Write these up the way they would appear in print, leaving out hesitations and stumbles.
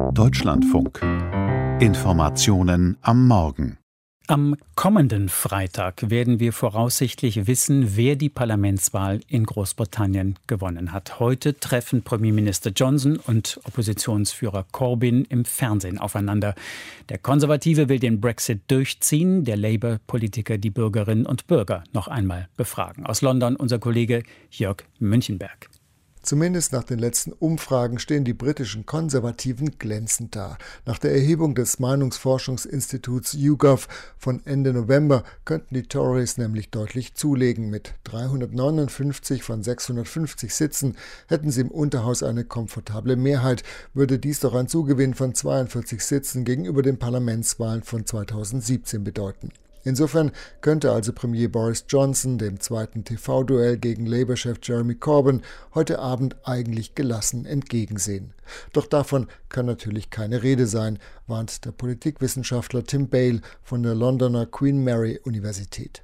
Deutschlandfunk. Informationen am Morgen. Am kommenden Freitag werden wir voraussichtlich wissen, wer die Parlamentswahl in Großbritannien gewonnen hat. Heute treffen Premierminister Johnson und Oppositionsführer Corbyn im Fernsehen aufeinander. Der Konservative will den Brexit durchziehen, der Labour-Politiker die Bürgerinnen und Bürger noch einmal befragen. Aus London unser Kollege Jörg Münchenberg. Zumindest nach den letzten Umfragen stehen die britischen Konservativen glänzend da. Nach der Erhebung des Meinungsforschungsinstituts YouGov von Ende November könnten die Tories nämlich deutlich zulegen. Mit 359 von 650 Sitzen hätten sie im Unterhaus eine komfortable Mehrheit, würde dies doch ein Zugewinn von 42 Sitzen gegenüber den Parlamentswahlen von 2017 bedeuten. Insofern könnte also Premier Boris Johnson dem zweiten TV-Duell gegen Labour-Chef Jeremy Corbyn heute Abend eigentlich gelassen entgegensehen. Doch davon kann natürlich keine Rede sein, warnt der Politikwissenschaftler Tim Bale von der Londoner Queen Mary Universität.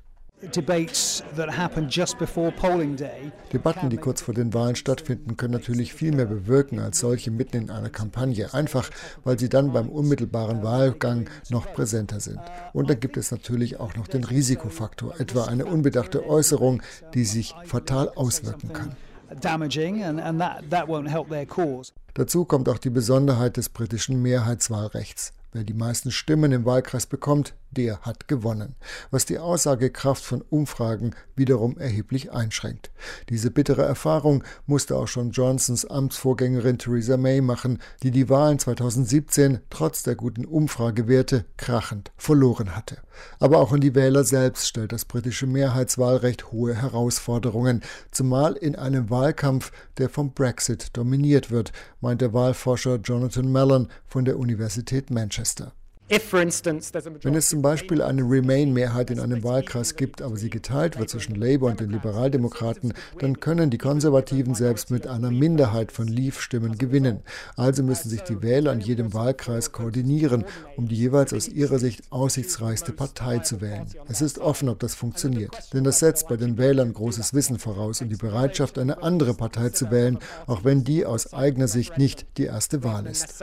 Debatten, die kurz vor den Wahlen stattfinden, können natürlich viel mehr bewirken als solche mitten in einer Kampagne, einfach weil sie dann beim unmittelbaren Wahlgang noch präsenter sind. Und dann gibt es natürlich auch noch den Risikofaktor, etwa eine unbedachte Äußerung, die sich fatal auswirken kann. Dazu kommt auch die Besonderheit des britischen Mehrheitswahlrechts. Wer die meisten Stimmen im Wahlkreis bekommt, der hat gewonnen, was die Aussagekraft von Umfragen wiederum erheblich einschränkt. Diese bittere Erfahrung musste auch schon Johnsons Amtsvorgängerin Theresa May machen, die die Wahlen 2017 trotz der guten Umfragewerte krachend verloren hatte. Aber auch an die Wähler selbst stellt das britische Mehrheitswahlrecht hohe Herausforderungen, zumal in einem Wahlkampf, der vom Brexit dominiert wird, meint der Wahlforscher Jonathan Mallon von der Universität Manchester. Wenn es zum Beispiel eine Remain-Mehrheit in einem Wahlkreis gibt, aber sie geteilt wird zwischen Labour und den Liberaldemokraten, dann können die Konservativen selbst mit einer Minderheit von Leave-Stimmen gewinnen. Also müssen sich die Wähler in jedem Wahlkreis koordinieren, um die jeweils aus ihrer Sicht aussichtsreichste Partei zu wählen. Es ist offen, ob das funktioniert, denn das setzt bei den Wählern großes Wissen voraus und die Bereitschaft, eine andere Partei zu wählen, auch wenn die aus eigener Sicht nicht die erste Wahl ist.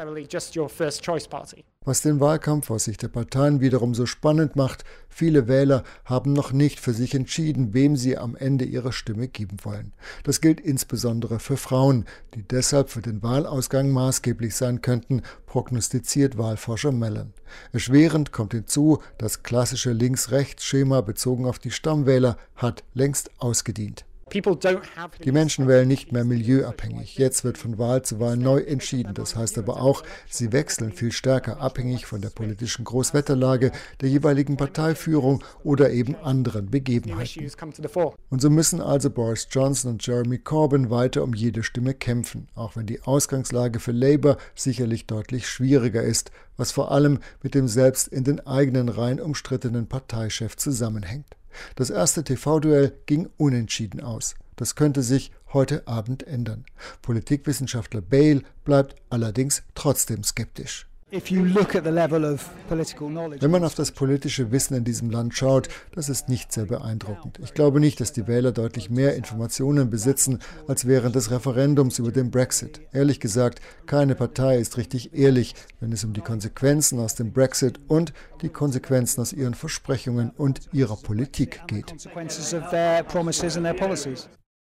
Was den Wahlkampf aus Sicht der Parteien wiederum so spannend macht, viele Wähler haben noch nicht für sich entschieden, wem sie am Ende ihre Stimme geben wollen. Das gilt insbesondere für Frauen, die deshalb für den Wahlausgang maßgeblich sein könnten, prognostiziert Wahlforscher Mallon. Erschwerend kommt hinzu, das klassische Links-Rechts-Schema bezogen auf die Stammwähler hat längst ausgedient. Die Menschen wählen nicht mehr milieuabhängig. Jetzt wird von Wahl zu Wahl neu entschieden. Das heißt aber auch, sie wechseln viel stärker abhängig von der politischen Großwetterlage, der jeweiligen Parteiführung oder eben anderen Begebenheiten. Und so müssen also Boris Johnson und Jeremy Corbyn weiter um jede Stimme kämpfen, auch wenn die Ausgangslage für Labour sicherlich deutlich schwieriger ist, was vor allem mit dem selbst in den eigenen Reihen umstrittenen Parteichef zusammenhängt. Das erste TV-Duell ging unentschieden aus. Das könnte sich heute Abend ändern. Politikwissenschaftler Bale bleibt allerdings trotzdem skeptisch. Wenn man auf das politische Wissen in diesem Land schaut, das ist nicht sehr beeindruckend. Ich glaube nicht, dass die Wähler deutlich mehr Informationen besitzen als während des Referendums über den Brexit. Ehrlich gesagt, keine Partei ist richtig ehrlich, wenn es um die Konsequenzen aus dem Brexit und die Konsequenzen aus ihren Versprechungen und ihrer Politik geht.